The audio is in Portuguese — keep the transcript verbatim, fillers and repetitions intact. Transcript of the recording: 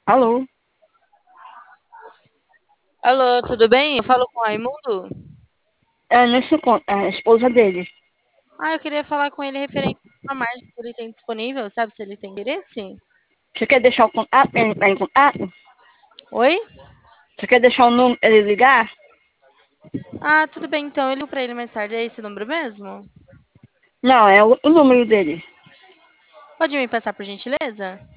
Alô? Alô, tudo bem? Eu falo com o Raimundo? É, nesse ponto, é a esposa dele. Ah, eu queria falar com ele referente a margem que ele tem disponível, sabe se ele tem interesse? Você quer deixar o contato? Ele tá em contato? Oi? Você quer deixar o número ele ligar? Ah, tudo bem, então eu ligo pra ele mais tarde. É esse número mesmo? Não, é o, o número dele. Pode me passar por gentileza?